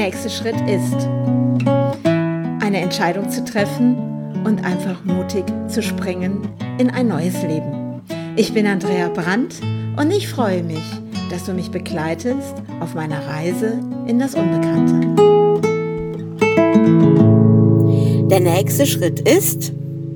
nächste Schritt ist, eine Entscheidung zu treffen und einfach mutig zu springen in ein neues Leben. Ich bin Andrea Brandt und ich freue mich, dass du mich begleitest auf meiner Reise in das Unbekannte. Der nächste Schritt ist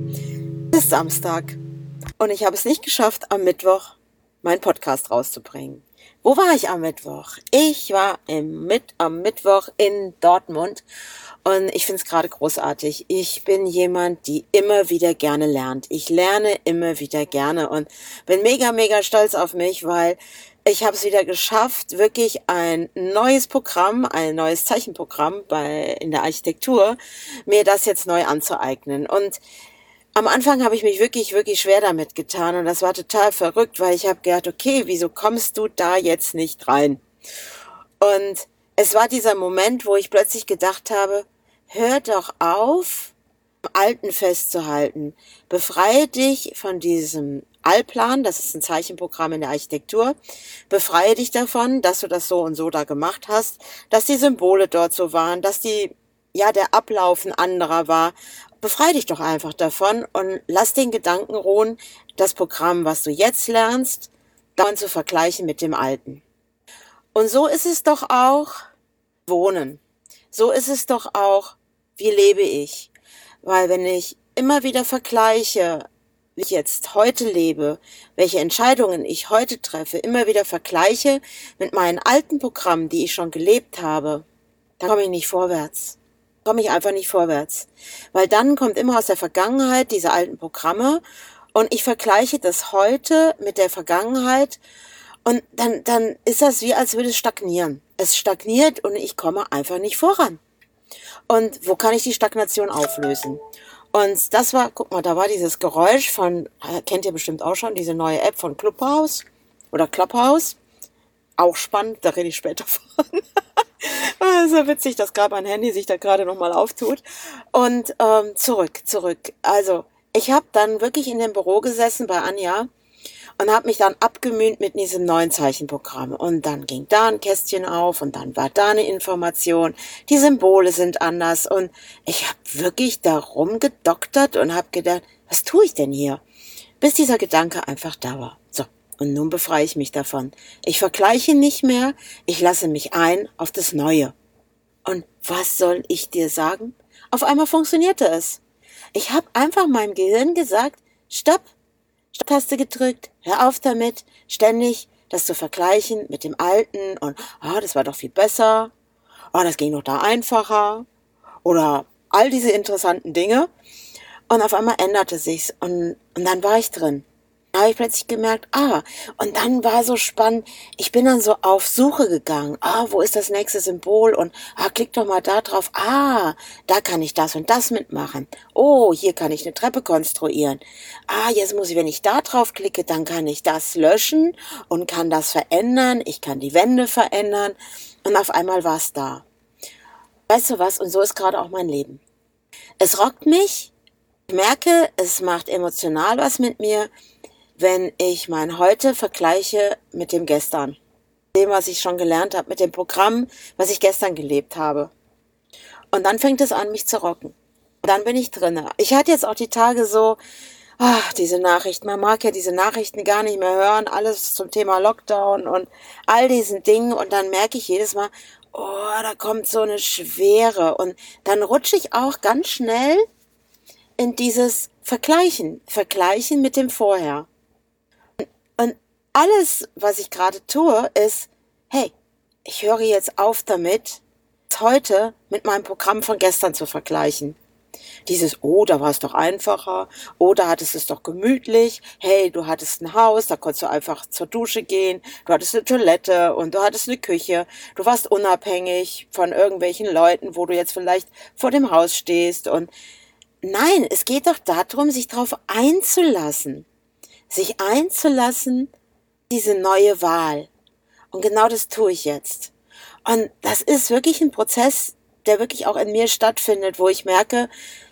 Samstag und ich habe es nicht geschafft, am Mittwoch meinen Podcast rauszubringen. Wo war ich am Mittwoch? Ich war am Mittwoch in Dortmund und ich finde es gerade großartig. Ich bin jemand, die immer wieder gerne lernt. Ich lerne immer wieder gerne und bin mega, mega stolz auf mich, weil ich habe es wieder geschafft, wirklich ein neues Programm, ein neues Zeichenprogramm in der Architektur, mir das jetzt neu anzueignen. Und am Anfang habe ich mich wirklich, wirklich schwer damit getan und das war total verrückt, weil ich habe gedacht, okay, wieso kommst du da jetzt nicht rein? Und es war dieser Moment, wo ich plötzlich gedacht habe, hör doch auf, am Alten festzuhalten. Befreie dich von diesem Allplan, das ist ein Zeichenprogramm in der Architektur. Befreie dich davon, dass du das so und so da gemacht hast, dass die Symbole dort so waren, dass der Ablauf ein anderer war. Befreie dich doch einfach davon und lass den Gedanken ruhen, das Programm, was du jetzt lernst, dann zu vergleichen mit dem Alten. Und so ist es doch auch Wohnen. So ist es doch auch, wie lebe ich? Weil wenn ich immer wieder vergleiche, wie ich jetzt heute lebe, welche Entscheidungen ich heute treffe, immer wieder vergleiche mit meinen alten Programmen, die ich schon gelebt habe, dann komme ich nicht vorwärts. Komme ich einfach nicht vorwärts. Weil dann kommt immer aus der Vergangenheit diese alten Programme und ich vergleiche das heute mit der Vergangenheit und dann ist das wie, als würde es stagnieren. Es stagniert und ich komme einfach nicht voran. Und wo kann ich die Stagnation auflösen? Und das war, guck mal, da war dieses Geräusch von, kennt ihr bestimmt auch schon, diese neue App von Clubhouse oder Clubhouse. Auch spannend, da rede ich später von. So witzig, dass gerade mein Handy sich da gerade nochmal auftut. Und zurück. Also ich habe dann wirklich in dem Büro gesessen bei Anja und habe mich dann abgemüht mit diesem neuen Zeichenprogramm. Und dann ging da ein Kästchen auf und dann war da eine Information. Die Symbole sind anders. Und ich habe wirklich da rumgedoktert und habe gedacht, was tue ich denn hier? Bis dieser Gedanke einfach da war. So. Und nun befreie ich mich davon. Ich vergleiche nicht mehr, ich lasse mich ein auf das Neue. Und was soll ich dir sagen? Auf einmal funktionierte es. Ich habe einfach meinem Gehirn gesagt, Stopp, Stopp-Taste gedrückt, hör auf damit, ständig das zu vergleichen mit dem Alten und, das war doch viel besser, das ging doch da einfacher oder all diese interessanten Dinge. Und auf einmal änderte sich's und dann war ich drin. Da habe ich plötzlich gemerkt, und dann war so spannend, ich bin dann so auf Suche gegangen, wo ist das nächste Symbol und, klick doch mal da drauf, da kann ich das und das mitmachen, hier kann ich eine Treppe konstruieren, jetzt muss ich, wenn ich da drauf klicke, dann kann ich das löschen und kann das verändern, ich kann die Wände verändern und auf einmal war es da. Weißt du was, und so ist gerade auch mein Leben. Es rockt mich, ich merke, es macht emotional was mit mir, wenn ich mein Heute vergleiche mit dem Gestern. Dem, was ich schon gelernt habe, mit dem Programm, was ich gestern gelebt habe. Und dann fängt es an, mich zu rocken. Und dann bin ich drinne. Ich hatte jetzt auch die Tage so, diese Nachrichten, man mag ja diese Nachrichten gar nicht mehr hören, alles zum Thema Lockdown und all diesen Dingen. Und dann merke ich jedes Mal, da kommt so eine Schwere. Und dann rutsche ich auch ganz schnell in dieses Vergleichen mit dem Vorher. Und alles, was ich gerade tue, ist, hey, ich höre jetzt auf damit, heute mit meinem Programm von gestern zu vergleichen. Dieses, da war es doch einfacher, da hattest es doch gemütlich, hey, du hattest ein Haus, da konntest du einfach zur Dusche gehen, du hattest eine Toilette und du hattest eine Küche, du warst unabhängig von irgendwelchen Leuten, wo du jetzt vielleicht vor dem Haus stehst und nein, es geht doch darum, sich darauf einzulassen. Sich einzulassen, diese neue Wahl. Und genau das tue ich jetzt. Und das ist wirklich ein Prozess, der wirklich auch in mir stattfindet, wo ich merke,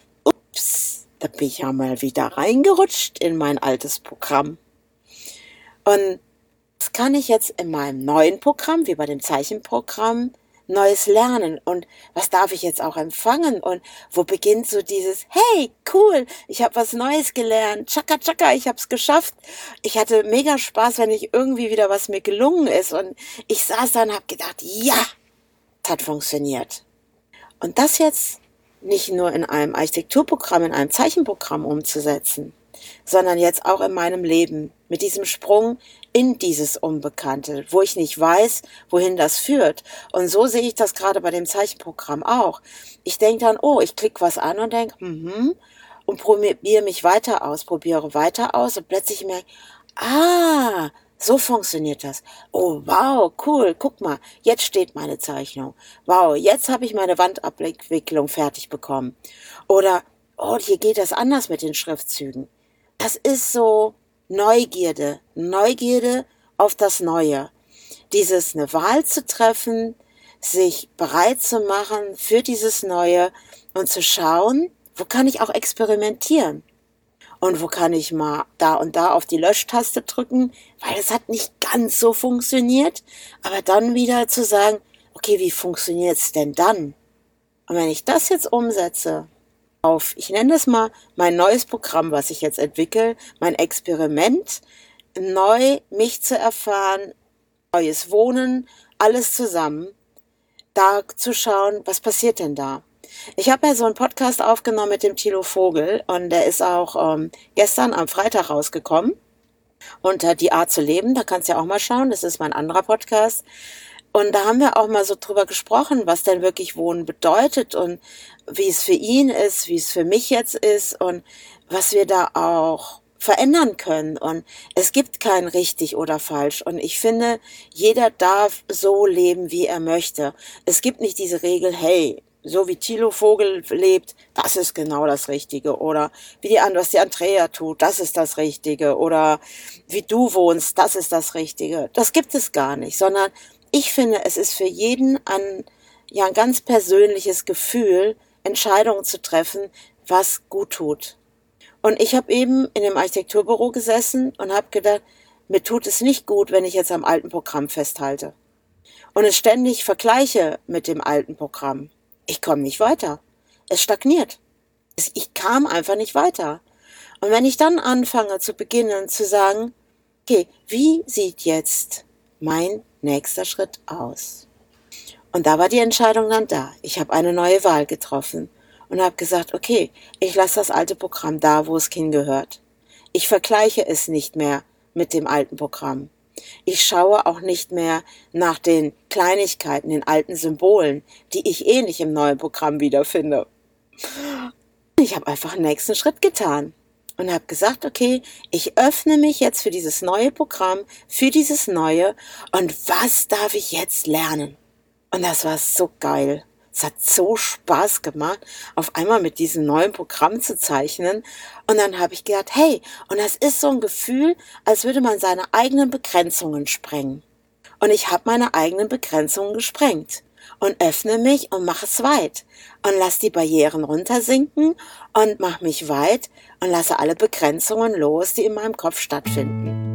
da bin ich ja mal wieder reingerutscht in mein altes Programm. Und das kann ich jetzt in meinem neuen Programm, wie bei dem Zeichenprogramm, Neues lernen und was darf ich jetzt auch empfangen und wo beginnt so dieses, hey, cool, ich habe was Neues gelernt, tschakka, tschakka, ich habe es geschafft. Ich hatte mega Spaß, wenn ich irgendwie wieder was mir gelungen ist und ich saß da und habe gedacht, ja, das hat funktioniert. Und das jetzt nicht nur in einem Architekturprogramm, in einem Zeichenprogramm umzusetzen, sondern jetzt auch in meinem Leben mit diesem Sprung in dieses Unbekannte, wo ich nicht weiß, wohin das führt. Und so sehe ich das gerade bei dem Zeichenprogramm auch. Ich denke dann, oh, ich klicke was an und denke, und probiere mich weiter aus, probiere weiter aus und plötzlich merke, so funktioniert das. Oh, wow, cool, guck mal, jetzt steht meine Zeichnung. Wow, jetzt habe ich meine Wandabwicklung fertig bekommen. Oder, oh, hier geht das anders mit den Schriftzügen. Das ist so Neugierde auf das Neue. Dieses eine Wahl zu treffen, sich bereit zu machen für dieses Neue und zu schauen, wo kann ich auch experimentieren? Und wo kann ich mal da und da auf die Löschtaste drücken, weil es hat nicht ganz so funktioniert, aber dann wieder zu sagen, okay, wie funktioniert's denn dann? Und wenn ich das jetzt umsetze auf, ich nenne das mal mein neues Programm, was ich jetzt entwickle, mein Experiment, neu mich zu erfahren, neues Wohnen, alles zusammen, da zu schauen, was passiert denn da? Ich habe ja so einen Podcast aufgenommen mit dem Thilo Vogel und der ist auch gestern am Freitag rausgekommen unter Die Art zu leben. Da kannst du ja auch mal schauen, das ist mein anderer Podcast. Und da haben wir auch mal so drüber gesprochen, was denn wirklich Wohnen bedeutet und wie es für ihn ist, wie es für mich jetzt ist und was wir da auch verändern können. Und es gibt kein richtig oder falsch. Und ich finde, jeder darf so leben, wie er möchte. Es gibt nicht diese Regel, hey, so wie Thilo Vogel lebt, das ist genau das Richtige. Oder was die Andrea tut, das ist das Richtige. Oder wie du wohnst, das ist das Richtige. Das gibt es gar nicht, sondern ich finde, es ist für jeden ein ganz persönliches Gefühl, Entscheidungen zu treffen, was gut tut. Und ich habe eben in dem Architekturbüro gesessen und habe gedacht, mir tut es nicht gut, wenn ich jetzt am alten Programm festhalte. Und es ständig vergleiche mit dem alten Programm. Ich komme nicht weiter. Es stagniert. Ich kam einfach nicht weiter. Und wenn ich dann anfange zu beginnen zu sagen, okay, wie sieht jetzt mein nächster Schritt aus? Und da war die Entscheidung dann da. Ich habe eine neue Wahl getroffen und habe gesagt, okay, ich lasse das alte Programm da, wo es hingehört. Ich vergleiche es nicht mehr mit dem alten Programm. Ich schaue auch nicht mehr nach den Kleinigkeiten, den alten Symbolen, die ich eh nicht im neuen Programm wiederfinde. Ich habe einfach einen nächsten Schritt getan und habe gesagt, okay, ich öffne mich jetzt für dieses neue Programm, für dieses Neue und was darf ich jetzt lernen? Und das war so geil. Es hat so Spaß gemacht, auf einmal mit diesem neuen Programm zu zeichnen. Und dann habe ich gedacht, hey, und das ist so ein Gefühl, als würde man seine eigenen Begrenzungen sprengen. Und ich habe meine eigenen Begrenzungen gesprengt und öffne mich und mache es weit und lasse die Barrieren runtersinken und mache mich weit und lasse alle Begrenzungen los, die in meinem Kopf stattfinden.